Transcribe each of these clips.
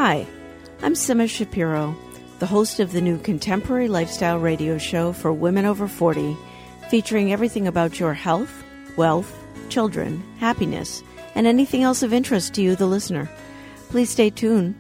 Hi, I'm Sima Shapiro, the host of the new contemporary lifestyle radio show for women over 40, featuring everything about your health, wealth, children, happiness, and anything else of interest to you, the listener. Please stay tuned.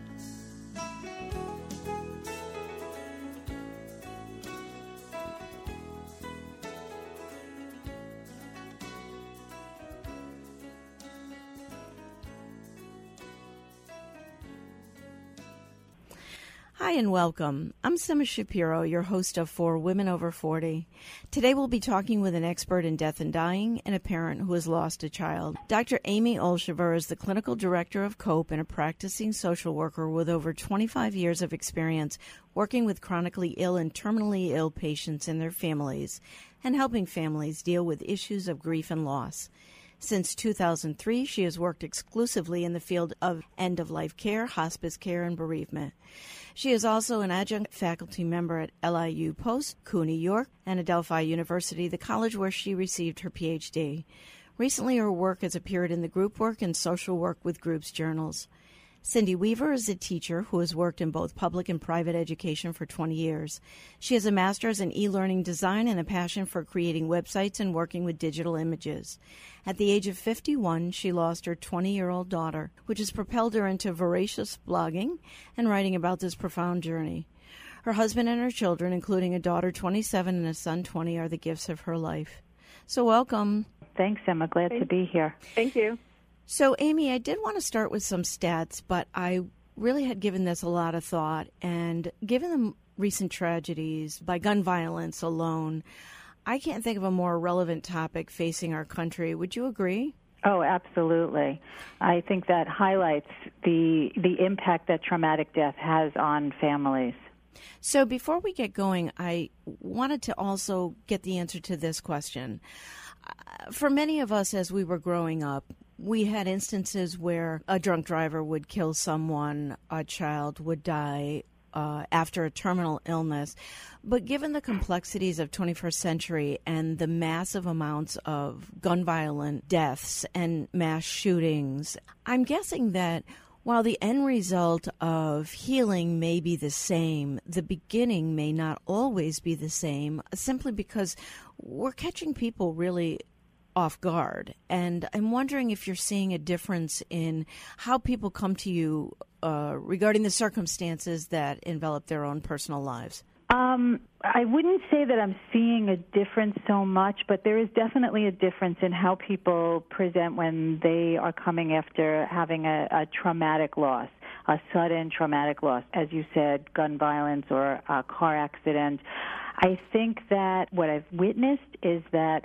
Hi and welcome. I'm Sima Shapiro, your host of For Women Over 40. Today we'll be talking with an expert in death and dying and a parent who has lost a child. Dr. Amy Olshaver is the clinical director of COPE and a practicing social worker with over 25 years of experience working with chronically ill and terminally ill patients and their families and helping families deal with issues of grief and loss. Since 2003, she has worked exclusively in the field of end-of-life care, hospice care, and bereavement. She is also an adjunct faculty member at LIU Post, CUNY York, and Adelphi University, the college where she received her Ph.D. Recently, her work has appeared in the Group Work and Social Work with Groups journals. Cindy Weaver is a teacher who has worked in both public and private education for 20 years. She has a master's in e-learning design and a passion for creating websites and working with digital images. At the age of 51, she lost her 20-year-old daughter, which has propelled her into voracious blogging and writing about this profound journey. Her husband and her children, including a daughter 27 and a son 20, are the gifts of her life. So welcome. Thanks, Emma. Glad to be here. Thank you. So, Amy, I did want to start with some stats, but I really had given this a lot of thought. And given the recent tragedies by gun violence alone, I can't think of a more relevant topic facing our country. Would you agree? Oh, absolutely. I think that highlights the impact that traumatic death has on families. So before we get going, I wanted to also get the answer to this question. For many of us as we were growing up, we had instances where a drunk driver would kill someone, a child would die after a terminal illness. But given the complexities of 21st century and the massive amounts of gun violent deaths and mass shootings, I'm guessing that while the end result of healing may be the same, the beginning may not always be the same, simply because we're catching people really off guard. And I'm wondering if you're seeing a difference in how people come to you regarding the circumstances that envelop their own personal lives. I wouldn't say that I'm seeing a difference so much, but there is definitely a difference in how people present when they are coming after having a traumatic loss, a sudden traumatic loss, as you said, gun violence or a car accident. I think that what I've witnessed is that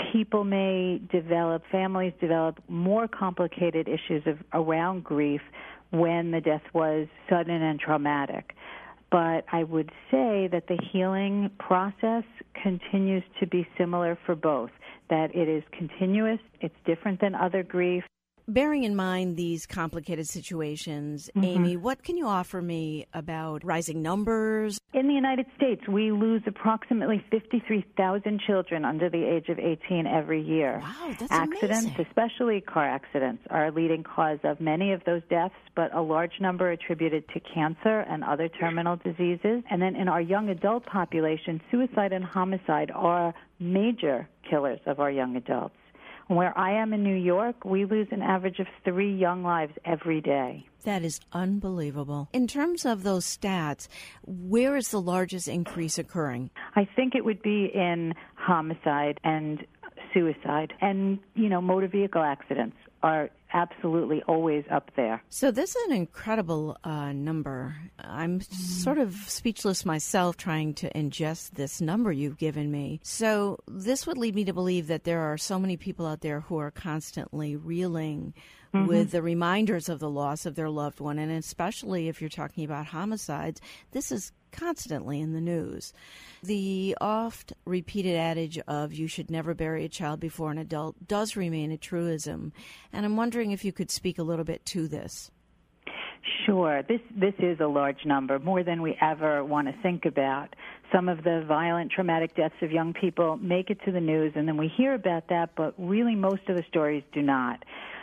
families develop more complicated issues around grief when the death was sudden and traumatic. But I would say that the healing process continues to be similar for both, that it is continuous, it's different than other grief. Bearing in mind these complicated situations, Amy, what can you offer me about rising numbers? In the United States, we lose approximately 53,000 children under the age of 18 every year. Wow, that's Accidents, amazing. especially car accidents, are a leading cause of many of those deaths, but a large number attributed to cancer and other terminal diseases. And then in our young adult population, suicide and homicide are major killers of our young adults. Where I am in New York, we lose an average of 3 young lives every day. That is unbelievable. In terms of those stats, where is the largest increase occurring? I think it would be in homicide and suicide. And, motor vehicle accidents are absolutely always up there. So this is an incredible number. I'm sort of speechless myself trying to ingest this number you've given me. So this would lead me to believe that there are so many people out there who are constantly reeling with the reminders of the loss of their loved one, and especially if you're talking about homicides, this is constantly in the news. The oft-repeated adage of you should never bury a child before an adult does remain a truism, and I'm wondering if you could speak a little bit to this. Sure. This is a large number, more than we ever want to think about. Some of the violent, traumatic deaths of young people make it to the news, and then we hear about that, but really most of the stories do not.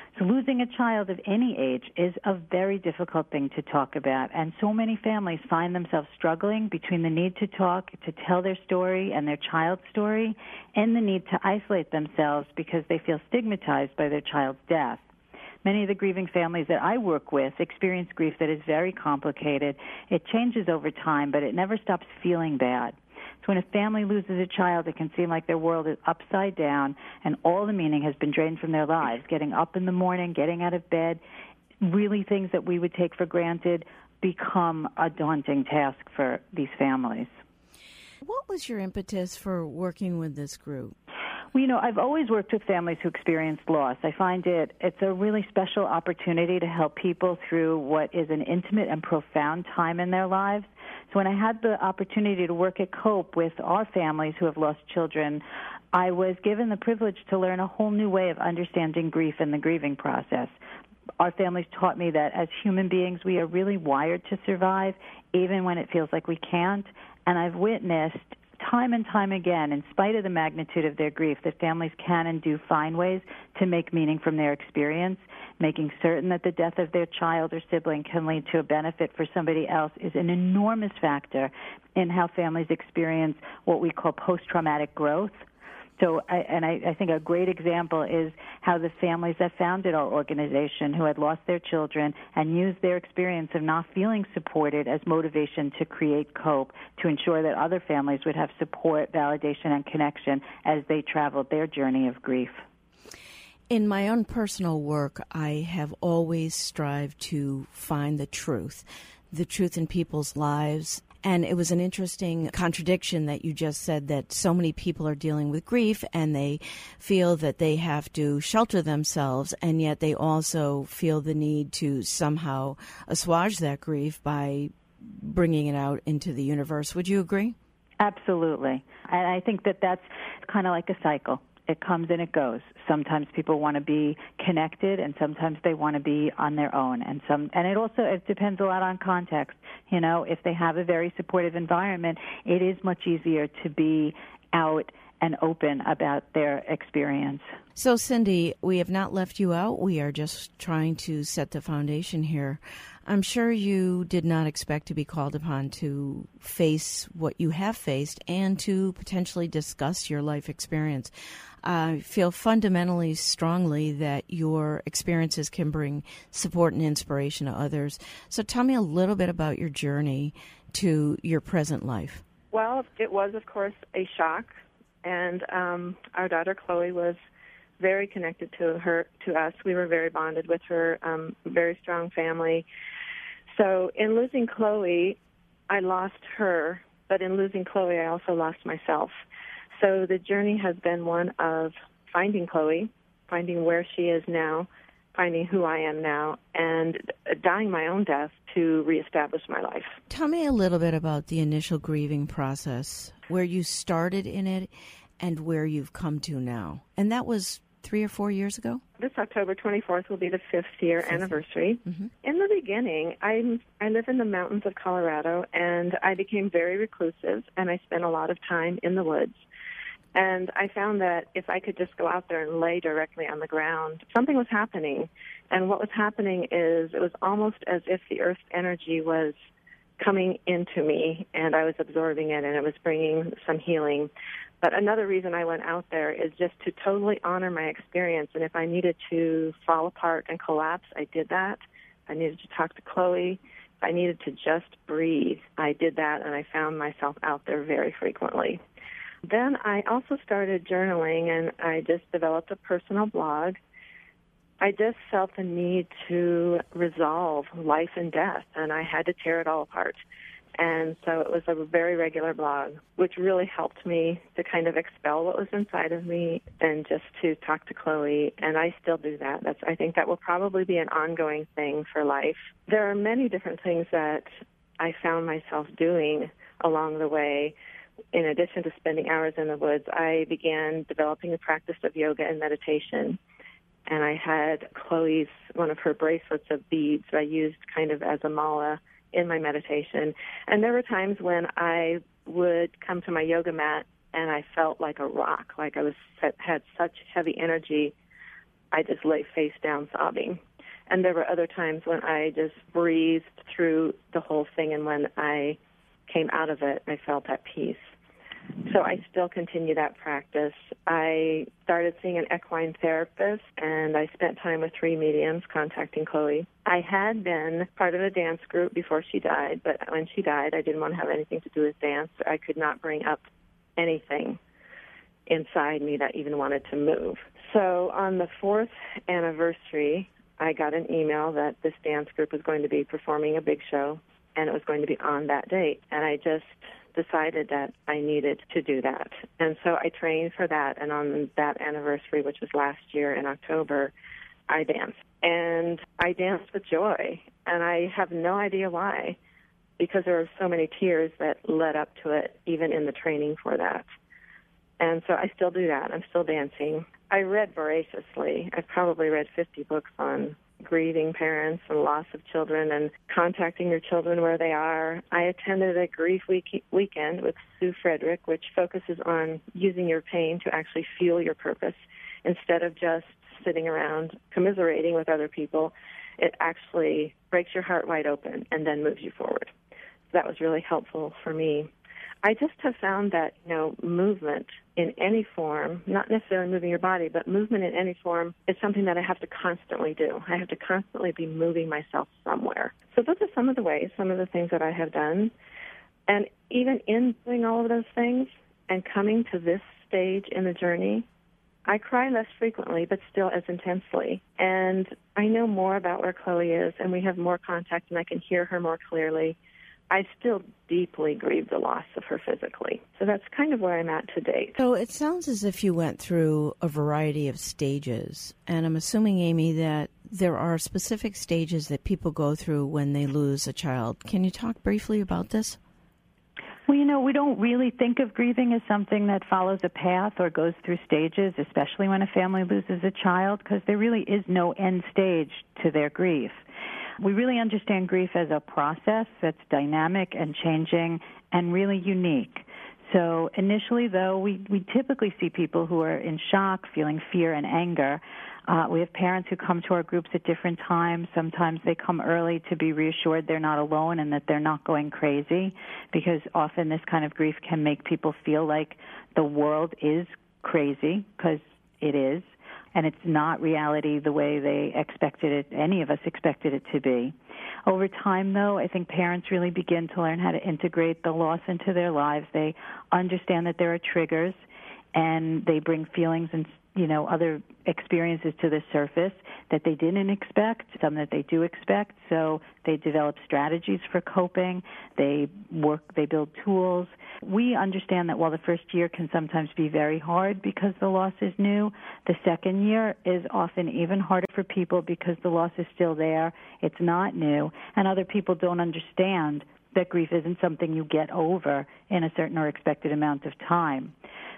So losing a child of any age is a very difficult thing to talk about, and so many families find themselves struggling between the need to talk, to tell their story and their child's story, and the need to isolate themselves because they feel stigmatized by their child's death. Many of the grieving families that I work with experience grief that is very complicated. It changes over time, but it never stops feeling bad. So when a family loses a child, it can seem like their world is upside down and all the meaning has been drained from their lives. Getting up in the morning, getting out of bed, really things that we would take for granted become a daunting task for these families. What was your impetus for working with this group? Well, I've always worked with families who experienced loss. I find it's a really special opportunity to help people through what is an intimate and profound time in their lives. So when I had the opportunity to work at COPE with our families who have lost children, I was given the privilege to learn a whole new way of understanding grief and the grieving process. Our families taught me that as human beings, we are really wired to survive, even when it feels like we can't. And I've witnessed time and time again, in spite of the magnitude of their grief, that families can and do find ways to make meaning from their experience. Making certain that the death of their child or sibling can lead to a benefit for somebody else is an enormous factor in how families experience what we call post-traumatic growth. So, I think a great example is how the families that founded our organization who had lost their children and used their experience of not feeling supported as motivation to create COPE, to ensure that other families would have support, validation, and connection as they traveled their journey of grief. In my own personal work, I have always strived to find the truth in people's lives. And it was an interesting contradiction that you just said that so many people are dealing with grief and they feel that they have to shelter themselves, and yet they also feel the need to somehow assuage that grief by bringing it out into the universe. Would you agree? Absolutely. And I think that that's kind of like a cycle. It comes and it goes. Sometimes people want to be connected, and sometimes they want to be on their own. And it depends a lot on context. If they have a very supportive environment, it is much easier to be out and open about their experience. So, Cindy, we have not left you out. We are just trying to set the foundation here. I'm sure you did not expect to be called upon to face what you have faced and to potentially discuss your life experience. I feel fundamentally strongly that your experiences can bring support and inspiration to others. So tell me a little bit about your journey to your present life. Well, it was, of course, a shock. And our daughter, Chloe, was very connected to us. We were very bonded with her, very strong family. So in losing Chloe, I lost her, but in losing Chloe, I also lost myself. So the journey has been one of finding Chloe, finding where she is now, finding who I am now, and dying my own death to reestablish my life. Tell me a little bit about the initial grieving process, where you started in it and where you've come to now. And that was 3 or 4 years ago? This October 24th will be the 5th year anniversary. Mm-hmm. In the beginning, I live in the mountains of Colorado, and I became very reclusive, and I spent a lot of time in the woods. And I found that if I could just go out there and lay directly on the ground, something was happening. And what was happening is it was almost as if the earth's energy was coming into me, and I was absorbing it, and it was bringing some healing. But another reason I went out there is just to totally honor my experience. And if I needed to fall apart and collapse, I did that. If I needed to talk to Chloe, if I needed to just breathe, I did that, and I found myself out there very frequently. Then I also started journaling, and I just developed a personal blog. I just felt the need to resolve life and death, and I had to tear it all apart. And so it was a very regular blog, which really helped me to kind of expel what was inside of me and just to talk to Chloe, and I still do that. I think that will probably be an ongoing thing for life. There are many different things that I found myself doing along the way. In addition to spending hours in the woods, I began developing the practice of yoga and meditation. And I had Chloe's, one of her bracelets of beads I used kind of as a mala in my meditation. And there were times when I would come to my yoga mat and I felt like a rock, like I had such heavy energy. I just lay face down sobbing. And there were other times when I just breathed through the whole thing, and when I came out of it, I felt at peace. So I still continue that practice. I started seeing an equine therapist, and I spent time with 3 mediums contacting Chloe. I had been part of a dance group before she died, but when she died, I didn't want to have anything to do with dance. I could not bring up anything inside me that even wanted to move. So on the 4th anniversary, I got an email that this dance group was going to be performing a big show, and it was going to be on that date. And I just decided that I needed to do that. And so I trained for that, and on that anniversary, which was last year in October, I danced. And I danced with joy, and I have no idea why, because there were so many tears that led up to it, even in the training for that. And so I still do that. I'm still dancing. I read voraciously. I've probably read 50 books on grieving parents and loss of children and contacting your children where they are. I attended a grief weekend with Sue Frederick, which focuses on using your pain to actually fuel your purpose instead of just sitting around commiserating with other people. It actually breaks your heart wide open and then moves you forward. That was really helpful for me. I just have found that, movement in any form, not necessarily moving your body, but movement in any form is something that I have to constantly do. I have to constantly be moving myself somewhere. So those are some of the ways, some of the things that I have done. And even in doing all of those things and coming to this stage in the journey, I cry less frequently, but still as intensely. And I know more about where Chloe is, and we have more contact, and I can hear her more clearly. I still deeply grieve the loss of her physically. So that's kind of where I'm at to date. So it sounds as if you went through a variety of stages. And I'm assuming, Amy, that there are specific stages that people go through when they lose a child. Can you talk briefly about this? Well, we don't really think of grieving as something that follows a path or goes through stages, especially when a family loses a child, because there really is no end stage to their grief. We really understand grief as a process that's dynamic and changing and really unique. So initially, though, we typically see people who are in shock, feeling fear and anger. We have parents who come to our groups at different times. Sometimes they come early to be reassured they're not alone and that they're not going crazy, because often this kind of grief can make people feel like the world is crazy, because it is. And it's not reality the way they expected it, any of us expected it to be. Over time, though, I think parents really begin to learn how to integrate the loss into their lives. They understand that there are triggers, and they bring feelings and, other experiences to the surface that they didn't expect, some that they do expect. So they develop strategies for coping. They build tools. We understand that while the first year can sometimes be very hard because the loss is new, the second year is often even harder for people because the loss is still there, it's not new, and other people don't understand that grief isn't something you get over in a certain or expected amount of time.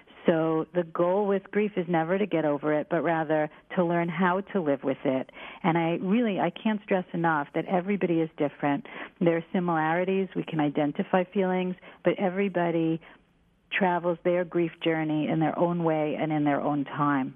So the goal with grief is never to get over it, but rather to learn how to live with it. And I can't stress enough that everybody is different. There are similarities. We can identify feelings, but everybody travels their grief journey in their own way and in their own time.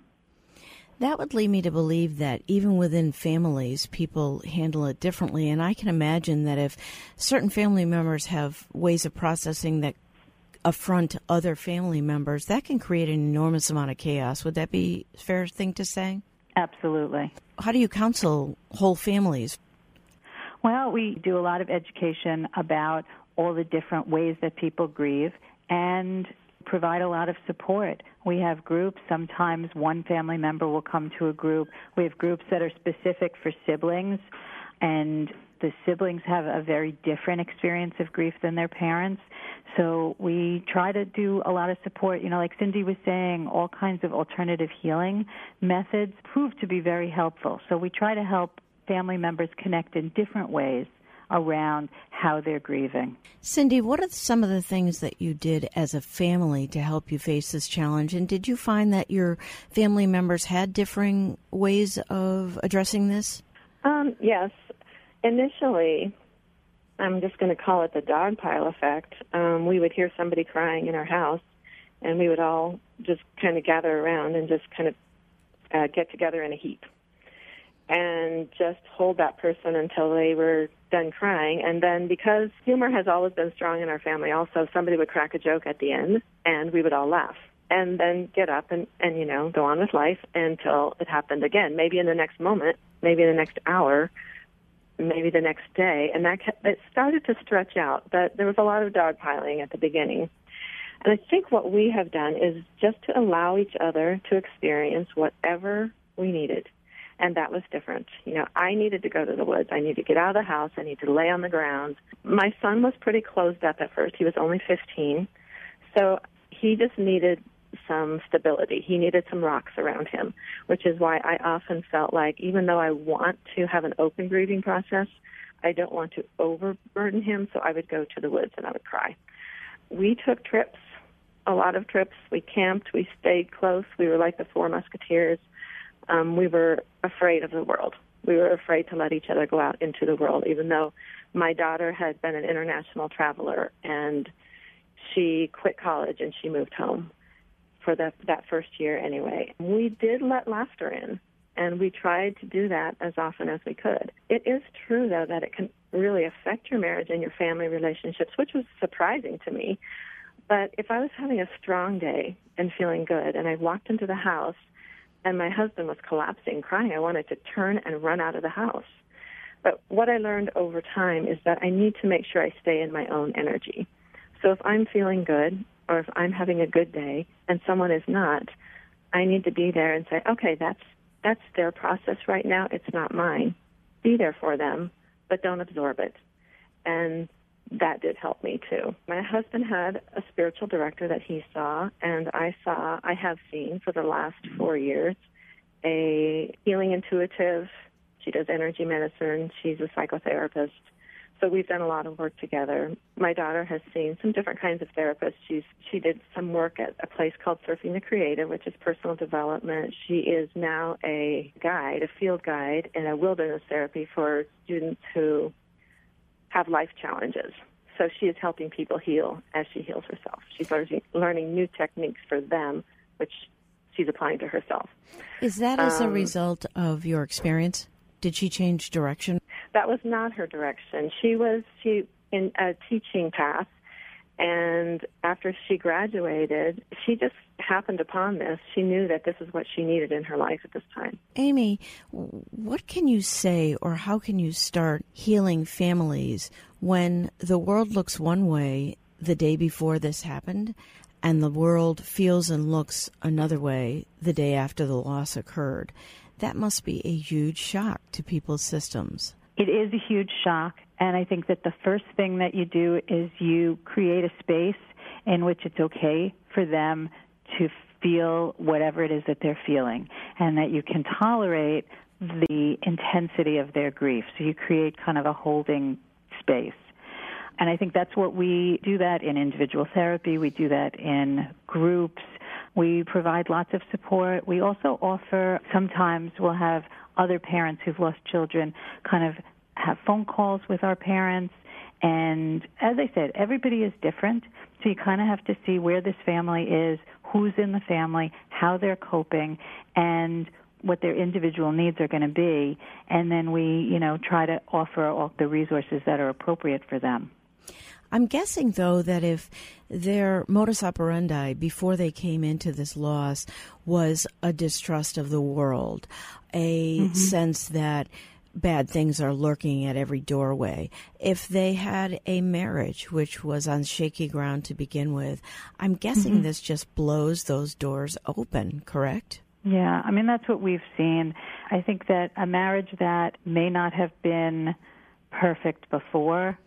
That would lead me to believe that even within families, people handle it differently. And I can imagine that if certain family members have ways of processing that affront other family members, that can create an enormous amount of chaos. Would that be a fair thing to say? Absolutely. How do you counsel whole families? Well, we do a lot of education about all the different ways that people grieve and provide a lot of support. We have groups. Sometimes one family member will come to a group. We have groups that are specific for siblings, and the siblings have a very different experience of grief than their parents. So we try to do a lot of support. Like Cindy was saying, all kinds of alternative healing methods prove to be very helpful. So we try to help family members connect in different ways around how they're grieving. Cindy, what are some of the things that you did as a family to help you face this challenge? And did you find that your family members had differing ways of addressing this? Yes. Initially, I'm just going to call it the dog pile effect. We would hear somebody crying in our house, and we would all just kind of gather around and just kind of get together in a heap and just hold that person until they were done crying. And then, because humor has always been strong in our family also, somebody would crack a joke at the end, and we would all laugh. And then get up and go on with life until it happened again, maybe in the next moment, maybe in the next hour, maybe the next day. And it started to stretch out, but there was a lot of dogpiling at the beginning. And I think what we have done is just to allow each other to experience whatever we needed. And that was different. I needed to go to the woods. I needed to get out of the house. I needed to lay on the ground. My son was pretty closed up at first. He was only 15. So he just needed some stability. He needed some rocks around him, which is why I often felt like, even though I want to have an open grieving process, I don't want to overburden him, so I would go to the woods and I would cry. We took trips, a lot of trips. We camped. We stayed close. We were like the Four Musketeers. We were afraid of the world. We were afraid to let each other go out into the world, even though my daughter had been an international traveler, and she quit college and she moved home for that first year anyway. We did let laughter in, and we tried to do that as often as we could. It is true, though, that it can really affect your marriage and your family relationships, which was surprising to me. But if I was having a strong day and feeling good, and I walked into the house and my husband was collapsing, crying, I wanted to turn and run out of the house. But what I learned over time is that I need to make sure I stay in my own energy. So if I'm feeling good, or if I'm having a good day and someone is not, I need to be there and say, okay, that's their process right now. It's not mine. Be there for them, but don't absorb it. And that did help me too. My husband had a spiritual director that he saw, and I have seen for the last 4 years, a healing intuitive. She does energy medicine. She's a psychotherapist. So we've done a lot of work together. My daughter has seen some different kinds of therapists. She did some work at a place called Surfing the Creative, which is personal development. She is now a guide, a field guide, in a wilderness therapy for students who have life challenges. So she is helping people heal as she heals herself. She's learning new techniques for them, which she's applying to herself. Is that as a result of your experience? Did she change direction? That was not her direction. She was in a teaching path, and after she graduated, she just happened upon this. She knew that this is what she needed in her life at this time. Amy, what can you say, or how can you start healing families when the world looks one way the day before this happened, and the world feels and looks another way the day after the loss occurred? That must be a huge shock to people's systems. It is a huge shock, and I think that the first thing that you do is you create a space in which it's okay for them to feel whatever it is that they're feeling, and that you can tolerate the intensity of their grief. So you create kind of a holding space. And I think that's what we do that in individual therapy. We do that in groups. We provide lots of support. We also offer, sometimes we'll have other parents who've lost children kind of have phone calls with our parents. And as I said, everybody is different. So you kind of have to see where this family is, who's in the family, how they're coping, and what their individual needs are going to be. And then we, try to offer all the resources that are appropriate for them. I'm guessing, though, that if their modus operandi before they came into this loss was a distrust of the world, a sense that bad things are lurking at every doorway, if they had a marriage which was on shaky ground to begin with, I'm guessing this just blows those doors open, correct? Yeah, I mean, that's what we've seen. I think that a marriage that may not have been perfect before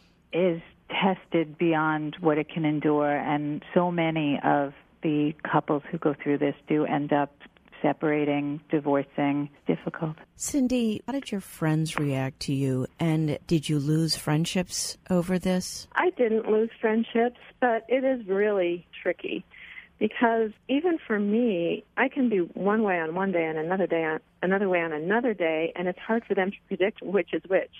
is tested beyond what it can endure, and so many of the couples who go through this do end up separating, divorcing. Difficult. Cindy, how did your friends react to you, and did you lose friendships over this? I didn't lose friendships, but it is really tricky because even for me, I can be one way on one day and another way on another day, and it's hard for them to predict which is which.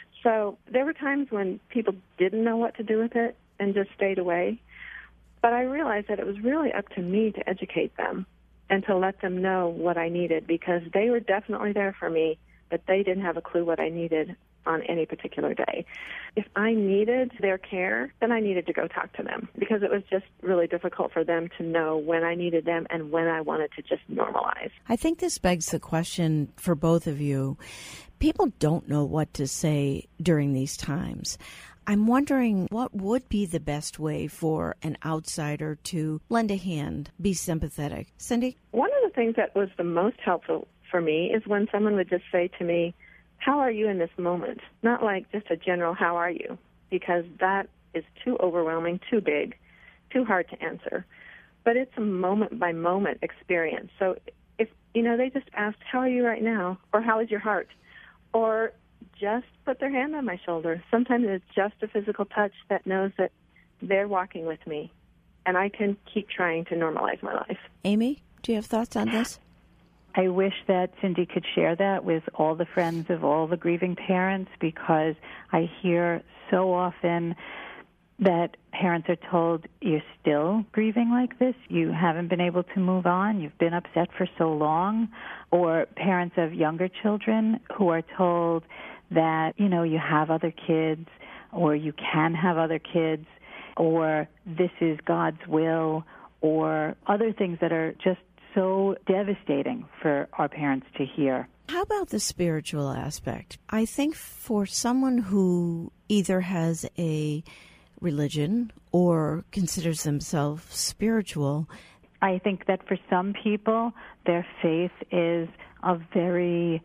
So there were times when people didn't know what to do with it and just stayed away. But I realized that it was really up to me to educate them and to let them know what I needed, because they were definitely there for me, but they didn't have a clue what I needed on any particular day. If I needed their care, then I needed to go talk to them, because it was just really difficult for them to know when I needed them and when I wanted to just normalize. I think this begs the question for both of you. People don't know what to say during these times. I'm wondering what would be the best way for an outsider to lend a hand, be sympathetic. Cindy? One of the things that was the most helpful for me is when someone would just say to me, "How are you in this moment?" Not like just a general, "How are you?" because that is too overwhelming, too big, too hard to answer. But it's a moment-by-moment experience. So if, they just asked, "How are you right now?" or "How is your heart?" or just put their hand on my shoulder. Sometimes it's just a physical touch that knows that they're walking with me, and I can keep trying to normalize my life. Amy, do you have thoughts on this? I wish that Cindy could share that with all the friends of all the grieving parents, because I hear so often that parents are told, "You're still grieving like this? You haven't been able to move on? You've been upset for so long?" Or parents of younger children who are told that, you have other kids, or you can have other kids, or this is God's will, or other things that are just so devastating for our parents to hear. How about the spiritual aspect? I think for someone who either has a religion or considers themselves spiritual, I think that for some people, their faith is a very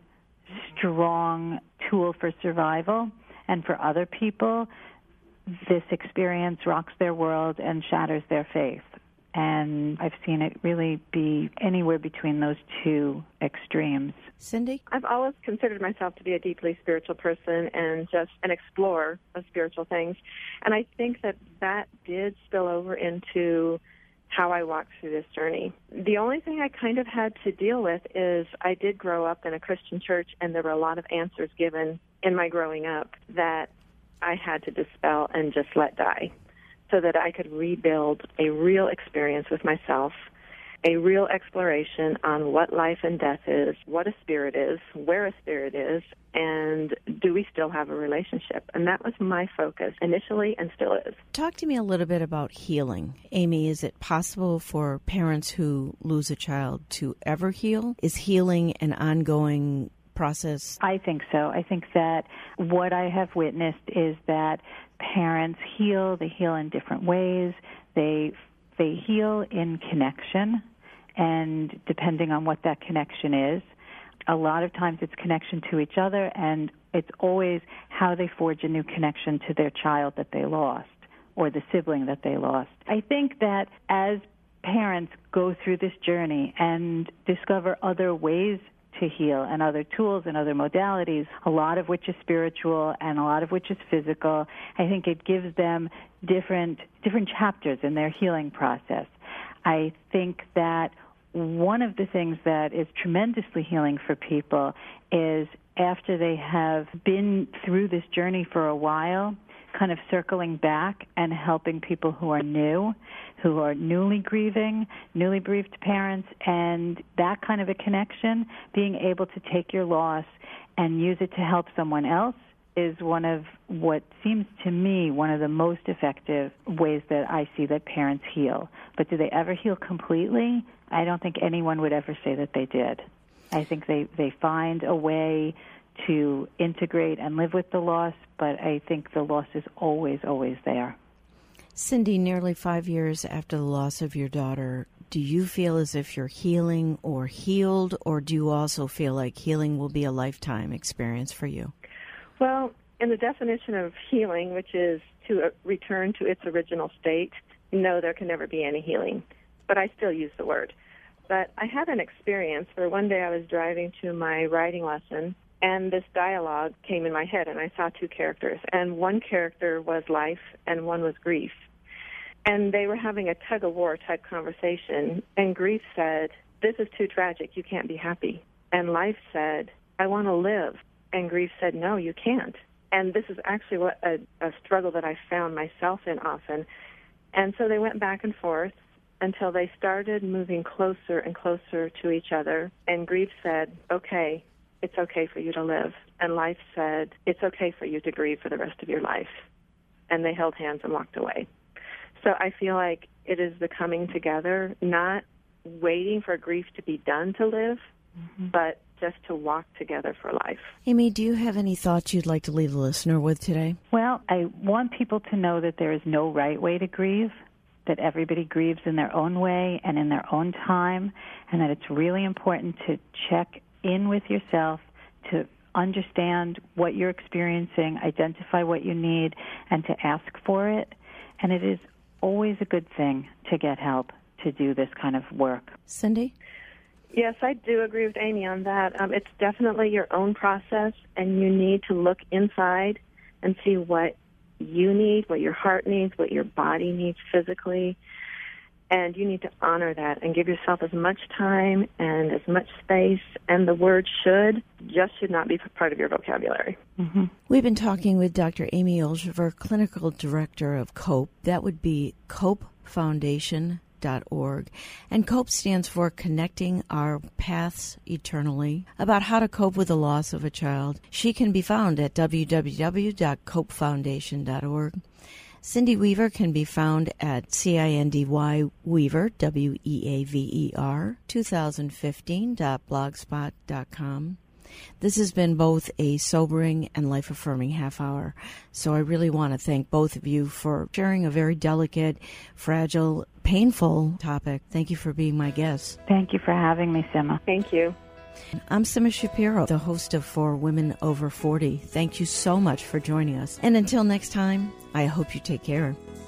strong tool for survival, and for other people, this experience rocks their world and shatters their faith. And I've seen it really be anywhere between those two extremes. Cindy? I've always considered myself to be a deeply spiritual person and just an explorer of spiritual things. And I think that did spill over into how I walked through this journey. The only thing I kind of had to deal with is I did grow up in a Christian church, and there were a lot of answers given in my growing up that I had to dispel and just let die, so that I could rebuild a real experience with myself, a real exploration on what life and death is, what a spirit is, where a spirit is, and do we still have a relationship? And that was my focus initially and still is. Talk to me a little bit about healing. Amy, is it possible for parents who lose a child to ever heal? Is healing an ongoing process? I think so. I think that what I have witnessed is that parents heal. They heal in different ways. They heal in connection, and depending on what that connection is, a lot of times it's connection to each other, and it's always how they forge a new connection to their child that they lost or the sibling that they lost. I think that as parents go through this journey and discover other ways to heal and other tools and other modalities, a lot of which is spiritual and a lot of which is physical, I think it gives them different chapters in their healing process. I think that one of the things that is tremendously healing for people is after they have been through this journey for a while, kind of circling back and helping people who are new, who are newly grieving, newly bereaved parents, and that kind of a connection, being able to take your loss and use it to help someone else is one of what seems to me one of the most effective ways that I see that parents heal. But do they ever heal completely? I don't think anyone would ever say that they did. I think they find a way to integrate and live with the loss, but I think the loss is always, always there. Cindy, nearly 5 years after the loss of your daughter, do you feel as if you're healing or healed, or do you also feel like healing will be a lifetime experience for you? Well, in the definition of healing, which is to return to its original state, no, there can never be any healing. But I still use the word. But I had an experience where one day I was driving to my writing lesson, and this dialogue came in my head, and I saw two characters. And one character was life, and one was grief. And they were having a tug-of-war type conversation, and grief said, "This is too tragic, you can't be happy." And life said, "I want to live." And grief said, "No, you can't." And this is actually a struggle that I found myself in often. And so they went back and forth, until they started moving closer and closer to each other. And grief said, okay, it's okay for you to live. And life said, it's okay for you to grieve for the rest of your life. And they held hands and walked away. So I feel like it is the coming together, not waiting for grief to be done to live, but just to walk together for life. Amy, do you have any thoughts you'd like to leave the listener with today? Well, I want people to know that there is no right way to grieve, that everybody grieves in their own way and in their own time, and that it's really important to check in with yourself to understand what you're experiencing, identify what you need, and to ask for it. And it is always a good thing to get help to do this kind of work. Cindy? Yes, I do agree with Amy on that. It's definitely your own process, and you need to look inside and see what you need, what your heart needs, what your body needs physically, and you need to honor that and give yourself as much time and as much space, and the word should not be part of your vocabulary. Mm-hmm. We've been talking with Dr. Amy Olshever, Clinical Director of COPE. That would be COPEfoundation.org. And COPE stands for Connecting Our Paths Eternally, about how to cope with the loss of a child. She can be found at www.copefoundation.org. Cindy Weaver can be found at CINDY Weaver, WEAVER, 2015.blogspot.com. This has been both a sobering and life-affirming half hour, so I really want to thank both of you for sharing a very delicate, fragile, painful topic. Thank you for being my guest. Thank you for having me, Sima. Thank you. I'm Sima Shapiro, the host of For Women Over 40. Thank you so much for joining us. And until next time, I hope you take care.